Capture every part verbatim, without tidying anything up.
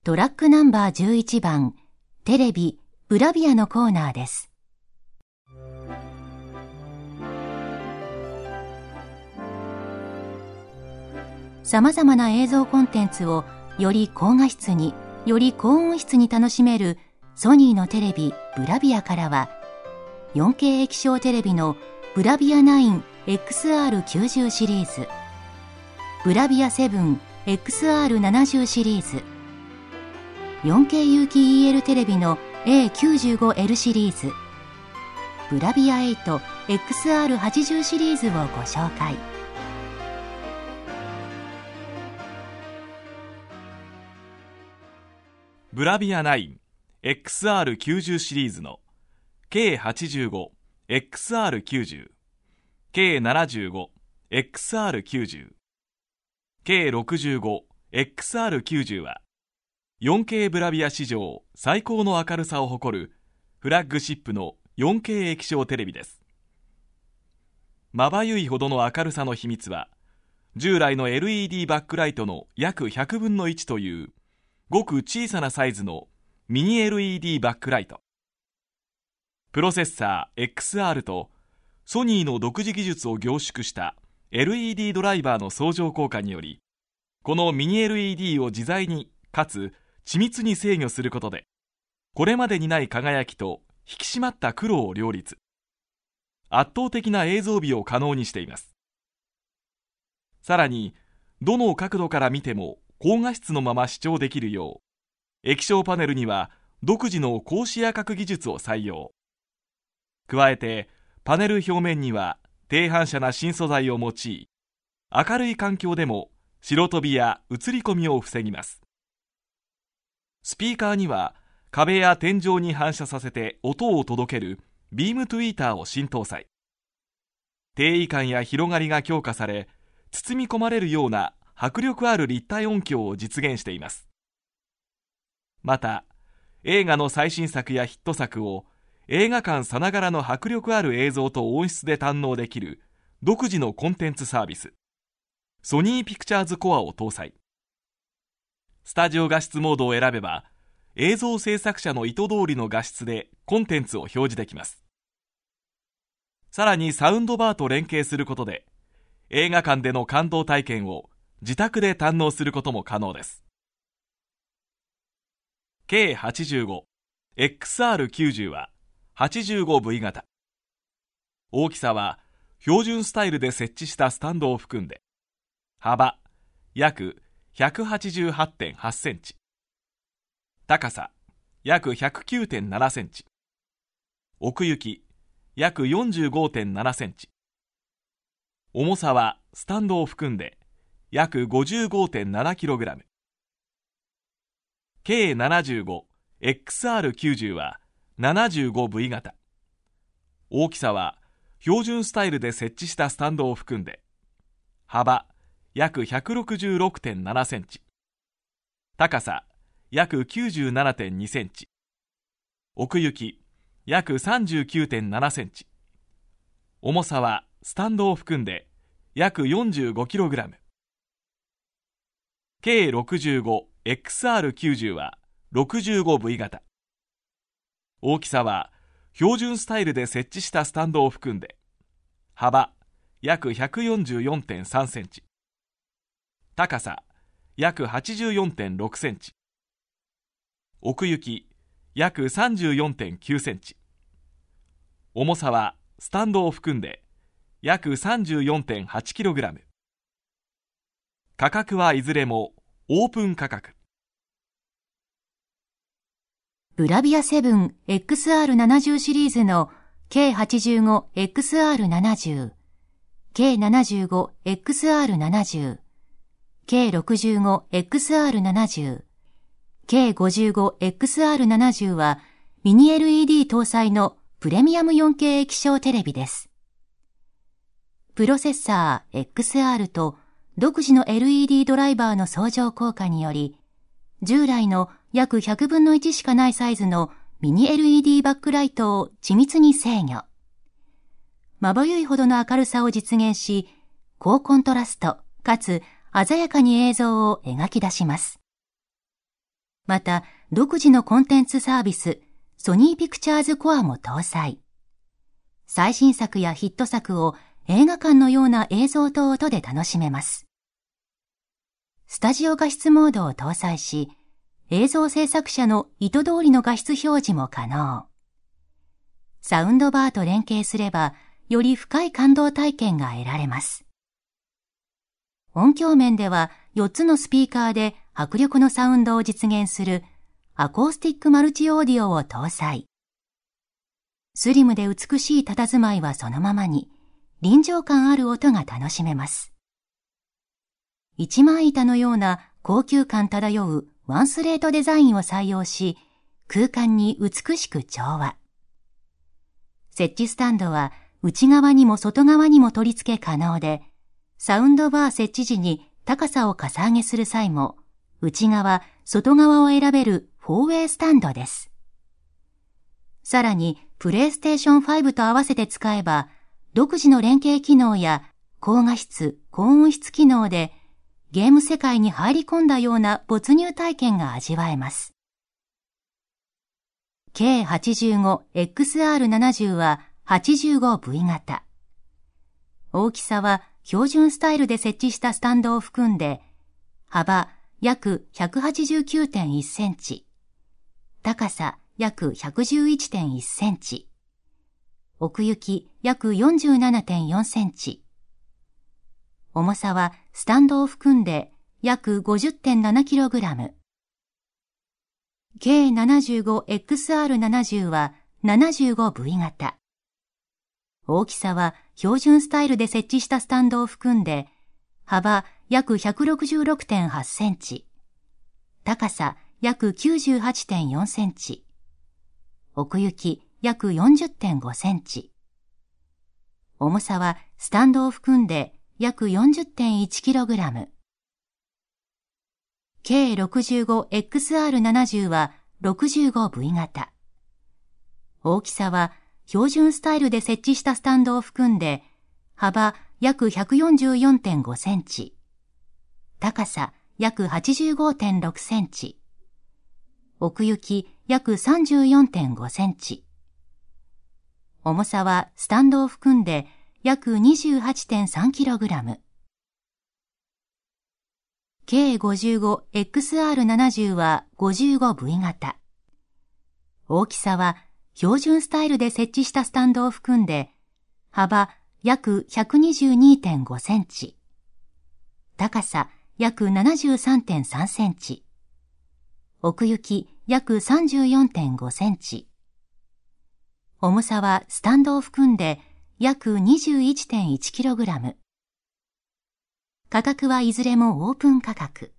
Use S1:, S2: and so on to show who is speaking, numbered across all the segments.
S1: トラックナンバーじゅういちばん、テレビ、ブラビアのコーナーです。様々な映像コンテンツをより高画質に、より高音質に楽しめるソニーのテレビ、ブラビアからは、よんケー 液晶テレビのブラビア ナインエックスアールきゅうじゅう シリーズ、ブラビア セブンエックスアールななじゅう シリーズ、よんケー 有機 イーエル テレビの エーきゅうじゅうごエル シリーズ、ブラビア エイトエックスアールはちじゅう シリーズをご紹介。
S2: ブラビア ナインエックスアールきゅうじゅう シリーズの ケーはちじゅうごエックスアールきゅうじゅう、ケーななじゅうごエックスアールきゅうじゅう、ケーろくじゅうごエックスアールきゅうじゅう は よんケー ブラビア史上最高の明るさを誇るフラッグシップの よんケー 液晶テレビです。まばゆいほどの明るさの秘密は、従来の エルイーディー バックライトの約ひゃくぶんのいちというごく小さなサイズのミニ エルイーディー バックライト、プロセッサー エックスアール とソニーの独自技術を凝縮した エルイーディー ドライバーの相乗効果により、このミニ エルイーディー を自在にかつ緻密に制御することで、これまでにない輝きと引き締まった黒を両立、圧倒的な映像美を可能にしています。さらに、どの角度から見ても高画質のまま視聴できるよう、液晶パネルには独自の高視野角技術を採用。加えて、パネル表面には低反射な新素材を用い、明るい環境でも白飛びや映り込みを防ぎます。スピーカーには壁や天井に反射させて音を届けるビームトゥイーターを新搭載。低位感や広がりが強化され、包み込まれるような迫力ある立体音響を実現しています。また、映画の最新作やヒット作を映画館さながらの迫力ある映像と音質で堪能できる独自のコンテンツサービス、ソニーピクチャーズコアを搭載。スタジオ画質モードを選べば、映像制作者の意図通りの画質でコンテンツを表示できます。さらにサウンドバーと連携することで、映画館での感動体験を自宅で堪能することも可能です。ケーはちじゅうごエックスアールきゅうじゅう は はちじゅうごブイ 型。大きさは標準スタイルで設置したスタンドを含んで、幅約 ひゃくはちじゅうはちてんはち センチ、高さ約 ひゃくきゅうてんなな センチ、奥行き約 よんじゅうごてんなな センチ、重さはスタンドを含んで約 ごじゅうごてんななキログラム。ケーななじゅうごエックスアールきゅうじゅう は ななじゅうごブイ 型。大きさは標準スタイルで設置したスタンドを含んで、幅約 ひゃくろくじゅうろくてんなな センチ、高さ約 きゅうじゅうななてんに センチ、奥行き約 さんじゅうきゅうてんなな センチ、重さはスタンドを含んで約 よんじゅうごキログラム。ケーろくじゅうごエックスアールきゅうじゅう は ろくじゅうごブイ 型。大きさは標準スタイルで設置したスタンドを含んで、幅約 ひゃくよんじゅうよんてんさん センチ、高さ約 はちじゅうよんてんろく センチ、奥行き約 さんじゅうよんてんきゅう センチ、重さはスタンドを含んで約 さんじゅうよんてんはちキログラム。価格はいずれもオープン価格。
S1: ブラビア セブンエックスアールななじゅう シリーズの ケーはちじゅうごエックスアールななじゅう、ケーななじゅうごエックスアールななじゅう、ケーろくじゅうごエックスアールななじゅう、ケーごじゅうごエックスアールななじゅう はミニ エルイーディー 搭載のプレミアム よんケー 液晶テレビです。プロセッサー エックスアール と独自の エルイーディー ドライバーの相乗効果により、従来の約ひゃくぶんのいちしかないサイズのミニ エルイーディー バックライトを緻密に制御。まばゆいほどの明るさを実現し、高コントラストかつ鮮やかに映像を描き出します。 また、独自のコンテンツサービス、ソニーピクチャーズコアも搭載。最新作やヒット作を映画館のような映像と音で楽しめます。スタジオ画質モードを搭載し、映像制作者の意図通りの画質表示も可能。サウンドバーと連携すれば、より深い感動体験が得られます。音響面ではよっつのスピーカーで迫力のサウンドを実現するアコースティックマルチオーディオを搭載。スリムで美しい佇まいはそのままに、臨場感ある音が楽しめます。一枚板のような高級感漂うワンスレートデザインを採用し、空間に美しく調和。設置スタンドは内側にも外側にも取り付け可能で、サウンドバー設置時に高さをかさ上げする際も、内側、外側を選べるフォーウェイスタンドです。さらに、プレイステーションファイブと合わせて使えば、独自の連携機能や高画質、高音質機能で、ゲーム世界に入り込んだような没入体験が味わえます。ケーはちじゅうごエックスアールななじゅう は はちじゅうごブイ 型。大きさは標準スタイルで設置したスタンドを含んで、幅約 ひゃくはちじゅうきゅうてんいち センチ、高さ約 ひゃくじゅういちてんいち センチ、奥行き約 よんじゅうななてんよん センチ、重さはスタンドを含んで約 ごじゅってんななキログラム。ケーななじゅうごエックスアールななじゅう は ななじゅうごブイ 型。大きさは標準スタイルで設置したスタンドを含んで、幅約 ひゃくろくじゅうろくてんはち センチ、高さ約 きゅうじゅうはちてんよん センチ、奥行き約 よんじゅってんご センチ。重さはスタンドを含んで約 よんじゅってんいちキログラム。ケーろくじゅうごエックスアールななじゅう は ろくじゅうごブイ 型。大きさは標準スタイルで設置したスタンドを含んで、幅約 ひゃくよんじゅうよんてんご センチ、高さ約 はちじゅうごてんろく センチ、奥行き約 さんじゅうよんてんご センチ。重さはスタンドを含んで約 にじゅうはちてんさんキログラム。ケーごじゅうごエックスアールななじゅう は ごじゅうごブイ 型。大きさは標準スタイルで設置したスタンドを含んで、幅約 ひゃくにじゅうにてんご センチ、高さ約 ななじゅうさんてんさん センチ、奥行き約 さんじゅうよんてんご センチ。重さはスタンドを含んで約 にじゅういちてんいちキログラム。価格はいずれもオープン価格。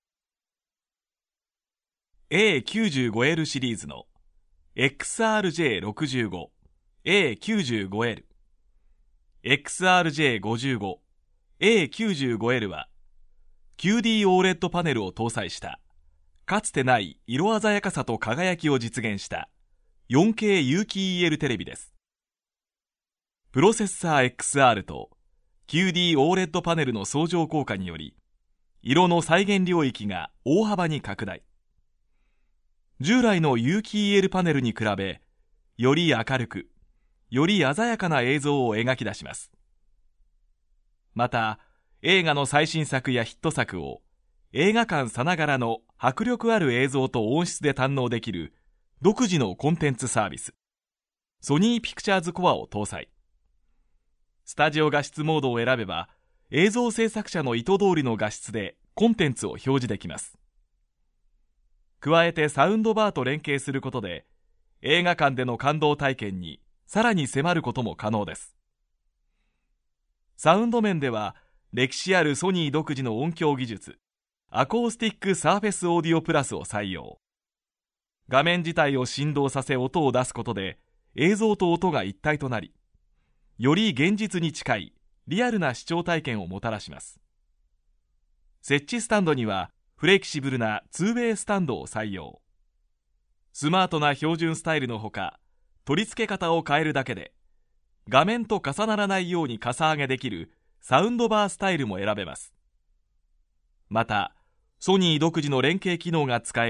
S2: エーきゅうじゅうごエル シリーズの エックスアールジェーろくじゅうご、エーきゅうじゅうごエル、エックスアールジェーごじゅうご、エーきゅうじゅうごエル は キューディー オーレッド パネルを搭載したかつてない色鮮やかさと輝きを実現した よんケー 有機 イーエル テレビです。プロセッサー エックスアール と キューディー オーレッド パネルの相乗効果により、色の再現領域が大幅に拡大。従来の有機 イーエル パネルに比べ、より明るく、より鮮やかな映像を描き出します。また、映画の最新作やヒット作を映画館さながらの迫力ある映像と音質で堪能できる独自のコンテンツサービス、ソニーピクチャーズコアを搭載。スタジオ画質モードを選べば、映像制作者の意図通りの画質でコンテンツを表示できます。加えてサウンドバーと連携することで、映画館での感動体験にさらに迫ることも可能です。サウンド面では、歴史あるソニー独自の音響技術、アコースティックサーフェスオーディオプラスを採用。画面自体を振動させ音を出すことで、映像と音が一体となり、より現実に近いリアルな視聴体験をもたらします。設置スタンドにはフレキシブルなツーウェイスタンドを採用。スマートな標準スタイルのほか、取り付け方を変えるだけで画面と重ならないようにかさ上げできるサウンドバースタイルも選べます。また、ソニー独自の連携機能が使える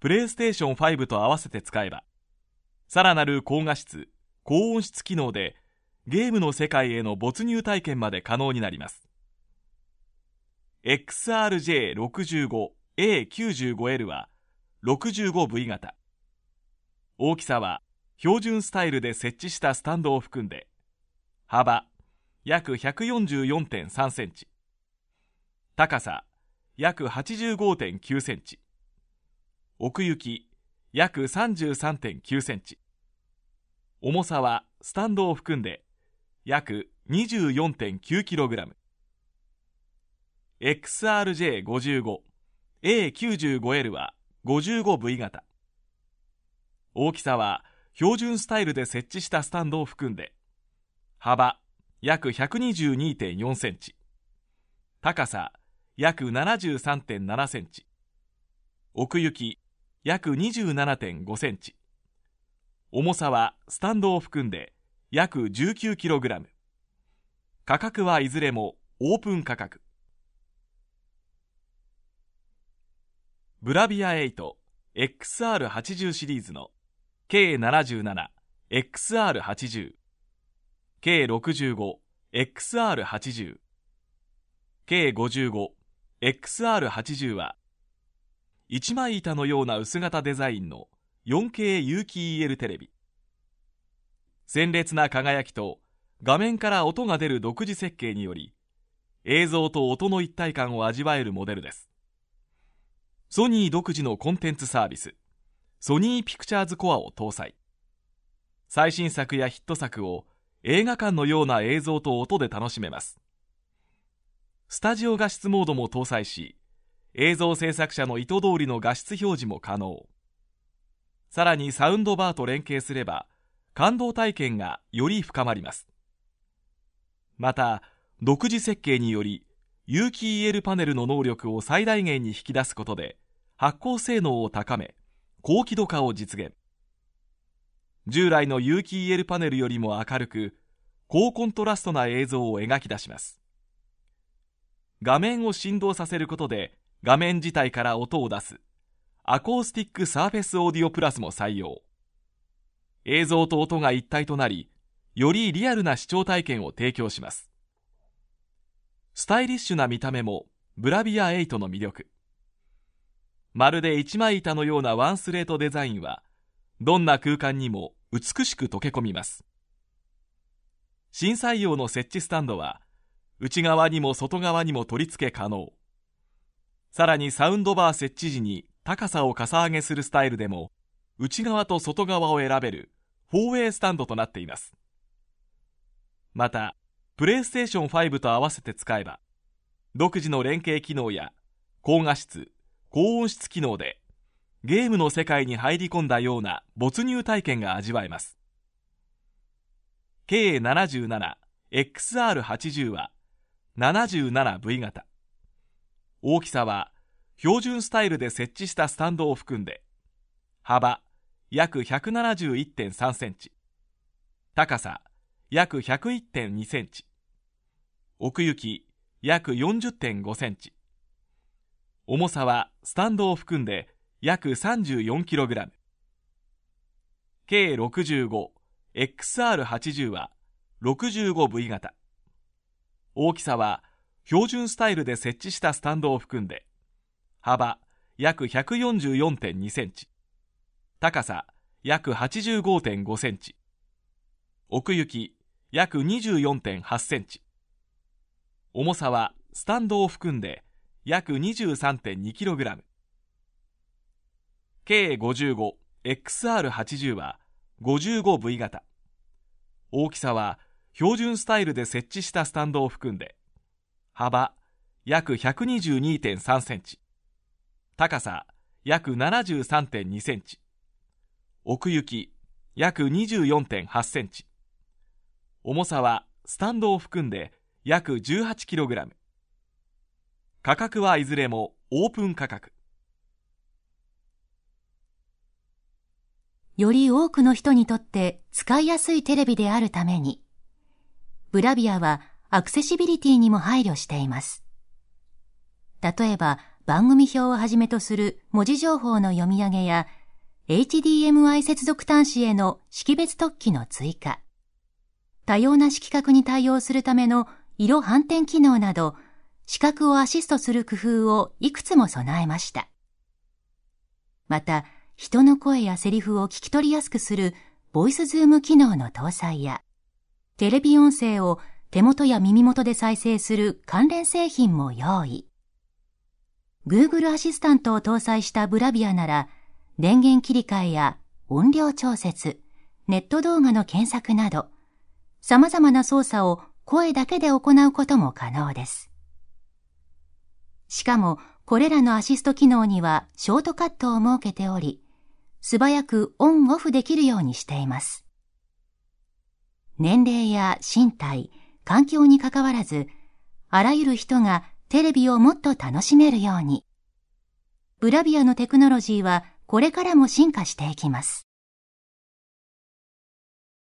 S2: プレイステーションファイブと合わせて使えば、さらなる高画質、高音質機能でゲームの世界への没入体験まで可能になります。エックスアールジェイろくじゅうごエーきゅうじゅうごエル は ろくじゅうごブイ 型。大きさは標準スタイルで設置したスタンドを含んで、幅約 ひゃくよんじゅうよんてんさんセンチ、高さ約 はちじゅうごてんきゅうセンチ、奥行き約 さんじゅうさんてんきゅうセンチ、重さはスタンドを含んで約 にじゅうよんてんきゅうキログラム。エックスアールジェイごじゅうごエーきゅうじゅうごエル は ごじゅうごブイ 型。大きさは標準スタイルで設置したスタンドを含んで、幅約 ひゃくにじゅうにてんよんセンチ、高さ約 ななじゅうさんてんななセンチ、奥行き約 にじゅうななてんごセンチ、重さはスタンドを含んで約 じゅうきゅうキログラム。価格はいずれもオープン価格。ブラビアエイト エックスアールはちじゅう シリーズの ケーななじゅうななエックスアールはちじゅう、ケーろくじゅうごエックスアールはちじゅう、ケーごじゅうごエックスアールはちじゅう は一枚板のような薄型デザインの よんケー 有機 イーエル テレビ。鮮烈な輝きと画面から音が出る独自設計により、映像と音の一体感を味わえるモデルです。ソニー独自のコンテンツサービス、ソニーピクチャーズコアを搭載。最新作やヒット作を映画館のような映像と音で楽しめます。スタジオ画質モードも搭載し、映像制作者の意図通りの画質表示も可能。さらにサウンドバーと連携すれば、感動体験がより深まります。また、独自設計により、有機 イーエル パネルの能力を最大限に引き出すことで、発光性能を高め、高輝度化を実現。従来の有機 イーエル パネルよりも明るく、高コントラストな映像を描き出します。画面を振動させることで、画面自体から音を出す、アコースティックサーフェスオーディオプラスも採用。映像と音が一体となり、よりリアルな視聴体験を提供します。スタイリッシュな見た目もブラビアエイトの魅力。まるで一枚板のようなワンスレートデザインは、どんな空間にも美しく溶け込みます。新採用の設置スタンドは、内側にも外側にも取り付け可能。さらにサウンドバー設置時に高さをかさ上げするスタイルでも、内側と外側を選べるフォーウェイスタンドとなっています。また、プレイステーションファイブと合わせて使えば、独自の連携機能や高画質、高音質機能で、ゲームの世界に入り込んだような没入体験が味わえます。ケーななじゅうななエックスアールはちじゅう は ななじゅうななブイ 型。大きさは標準スタイルで設置したスタンドを含んで、幅約 ひゃくななじゅういってんさんセンチ、高さ約 ひゃくいってんにセンチ、奥行き約 よんじゅってんごセンチ、重さはスタンドを含んで約 さんじゅうよんキログラム。ケーろくじゅうごエックスアールはちじゅう は ろくじゅうごブイ 型。大きさは標準スタイルで設置したスタンドを含んで、幅約 ひゃくよんじゅうよんてんにセンチ、高さ約 はちじゅうごてんごセンチ、奥行き約 にじゅうよんてんはちセンチ、重さはスタンドを含んで約 にじゅうさんてんにキログラム。ケーごじゅうごエックスアールはちじゅう は ごじゅうごブイ 型。大きさは標準スタイルで設置したスタンドを含んで、幅約 ひゃくにじゅうにてんさんセンチ、高さ約 ななじゅうさんてんにセンチ、奥行き約 にじゅうよんてんはちセンチ、重さはスタンドを含んで約 じゅうはちキログラム。価格はいずれもオープン価格。
S1: より多くの人にとって使いやすいテレビであるために、ブラビアはアクセシビリティにも配慮しています。例えば、 番組表をはじめとする文字情報の読み上げや エイチディーエムアイ 接続端子への識別突起の追加、多様な色覚に対応するための色反転機能など、視覚をアシストする工夫をいくつも備えました。また、人の声やセリフを聞き取りやすくするボイスズーム機能の搭載や、テレビ音声を手元や耳元で再生する関連製品も用意。Google アシスタントを搭載したブラビアなら、電源切り替えや音量調節、ネット動画の検索など、様々な操作を声だけで行うことも可能です。しかも、これらのアシスト機能にはショートカットを設けており、素早くオンオフできるようにしています。年齢や身体、環境にかかわらず、あらゆる人がテレビをもっと楽しめるように。ブラビアのテクノロジーはこれからも進化していきます。